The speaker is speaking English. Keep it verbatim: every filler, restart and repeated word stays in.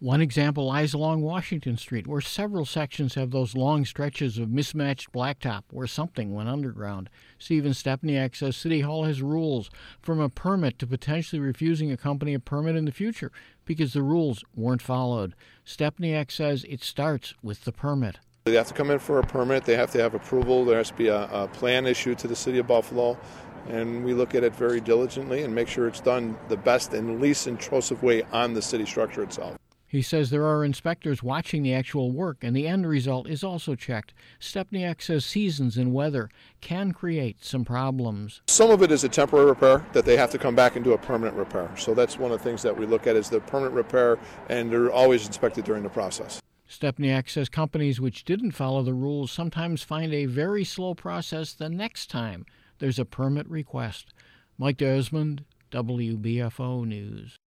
One example lies along Washington Street, where several sections have those long stretches of mismatched blacktop where something went underground. Stephen Stepniak says City Hall has rules, from a permit to potentially refusing a company a permit in the future because the rules weren't followed. Stepniak says it starts with the permit. They have to come in for a permit. They have to have approval. There has to be a, a plan issued to the City of Buffalo. And we look at it very diligently and make sure it's done the best and least intrusive way on the city structure itself. He says there are inspectors watching the actual work, and the end result is also checked. Stepniak says seasons and weather can create some problems. Some of it is a temporary repair that they have to come back and do a permanent repair. So that's one of the things that we look at is the permanent repair, and they're always inspected during the process. Stepniak says companies which didn't follow the rules sometimes find a very slow process the next time there's a permit request. Mike Desmond, W B F O News.